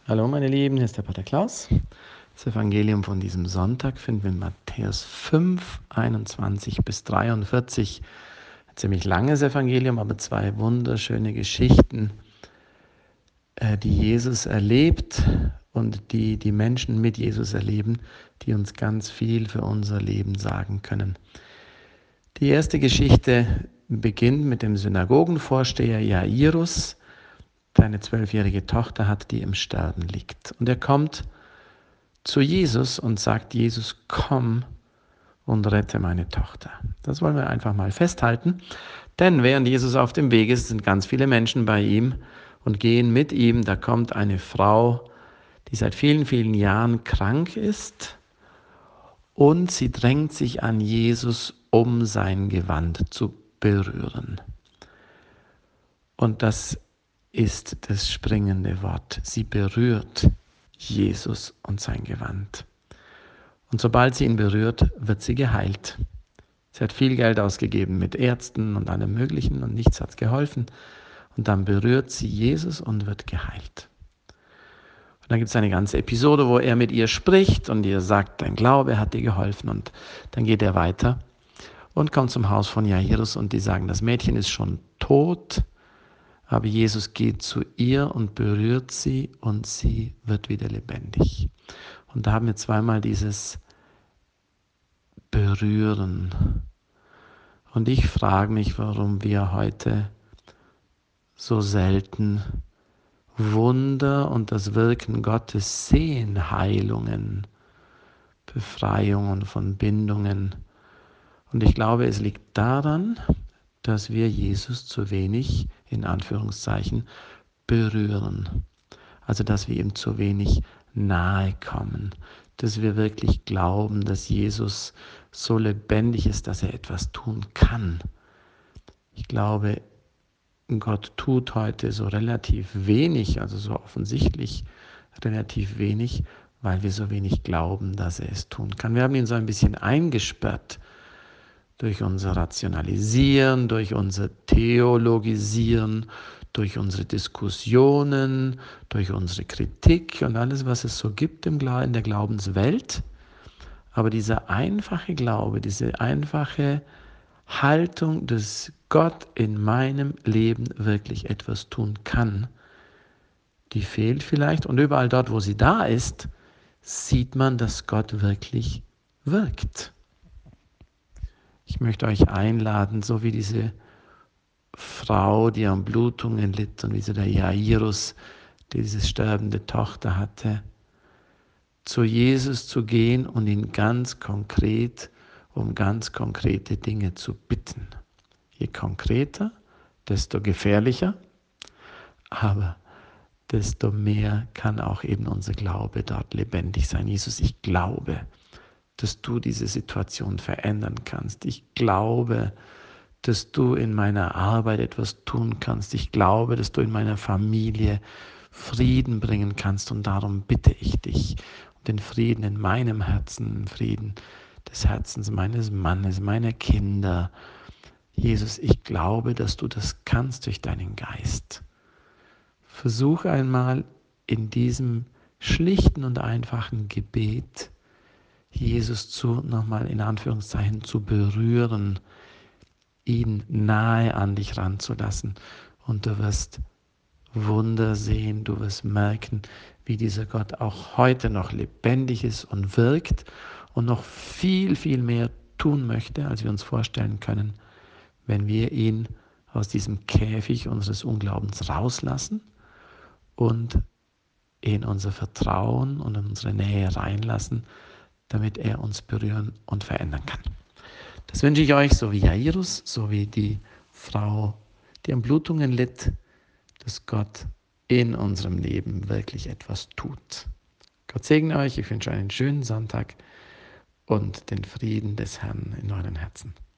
Hallo meine Lieben, hier ist der Pater Klaus. Das Evangelium von diesem Sonntag finden wir in Matthäus 5, 21 bis 43. Ein ziemlich langes Evangelium, aber zwei wunderschöne Geschichten, die Jesus erlebt und die die Menschen mit Jesus erleben, die uns ganz viel für unser Leben sagen können. Die erste Geschichte beginnt mit dem Synagogenvorsteher Jairus, der eine 12-jährige Tochter hat, die im Sterben liegt. Und er kommt zu Jesus und sagt: Jesus, komm und rette meine Tochter. Das wollen wir einfach mal festhalten, denn während Jesus auf dem Weg ist, sind ganz viele Menschen bei ihm und gehen mit ihm. Da kommt eine Frau, die seit vielen, vielen Jahren krank ist, und sie drängt sich an Jesus, um sein Gewand zu berühren. Und das ist das springende Wort. Sie berührt Jesus und sein Gewand. Und sobald sie ihn berührt, wird sie geheilt. Sie hat viel Geld ausgegeben mit Ärzten und allem Möglichen und nichts hat geholfen. Und dann berührt sie Jesus und wird geheilt. Und dann gibt es eine ganze Episode, wo er mit ihr spricht und ihr sagt, dein Glaube hat dir geholfen. Und dann geht er weiter und kommt zum Haus von Jairus und die sagen, das Mädchen ist schon tot. Aber Jesus geht zu ihr und berührt sie und sie wird wieder lebendig. Und da haben wir zweimal dieses Berühren. Und ich frage mich, warum wir heute so selten Wunder und das Wirken Gottes sehen, Heilungen, Befreiungen von Bindungen. Und ich glaube, es liegt daran, dass wir Jesus zu wenig, in Anführungszeichen, berühren. Also, dass wir ihm zu wenig nahe kommen, dass wir wirklich glauben, dass Jesus so lebendig ist, dass er etwas tun kann. Ich glaube, Gott tut heute so relativ wenig, also so offensichtlich relativ wenig, weil wir so wenig glauben, dass er es tun kann. Wir haben ihn so ein bisschen eingesperrt durch unser Rationalisieren, durch unser Theologisieren, durch unsere Diskussionen, durch unsere Kritik und alles, was es so gibt in der Glaubenswelt. Aber dieser einfache Glaube, diese einfache Haltung, dass Gott in meinem Leben wirklich etwas tun kann, die fehlt vielleicht. Und überall dort, wo sie da ist, sieht man, dass Gott wirklich wirkt. Ich möchte euch einladen, so wie diese Frau, die an Blutungen litt und wie so der Jairus, der diese sterbende Tochter hatte, zu Jesus zu gehen und ihn ganz konkret um ganz konkrete Dinge zu bitten. Je konkreter, desto gefährlicher, aber desto mehr kann auch eben unser Glaube dort lebendig sein. Jesus, ich glaube, dass du diese Situation verändern kannst. Ich glaube, dass du in meiner Arbeit etwas tun kannst. Ich glaube, dass du in meiner Familie Frieden bringen kannst und darum bitte ich dich um den Frieden in meinem Herzen, den Frieden des Herzens meines Mannes, meiner Kinder. Jesus, ich glaube, dass du das kannst durch deinen Geist. Versuch einmal in diesem schlichten und einfachen Gebet Jesus nochmal in Anführungszeichen zu berühren, ihn nahe an dich ranzulassen und du wirst Wunder sehen, du wirst merken, wie dieser Gott auch heute noch lebendig ist und wirkt und noch viel, viel mehr tun möchte, als wir uns vorstellen können, wenn wir ihn aus diesem Käfig unseres Unglaubens rauslassen und in unser Vertrauen und in unsere Nähe reinlassen, damit er uns berühren und verändern kann. Das wünsche ich euch, so wie Jairus, so wie die Frau, die an Blutungen litt, dass Gott in unserem Leben wirklich etwas tut. Gott segne euch, ich wünsche einen schönen Sonntag und den Frieden des Herrn in euren Herzen.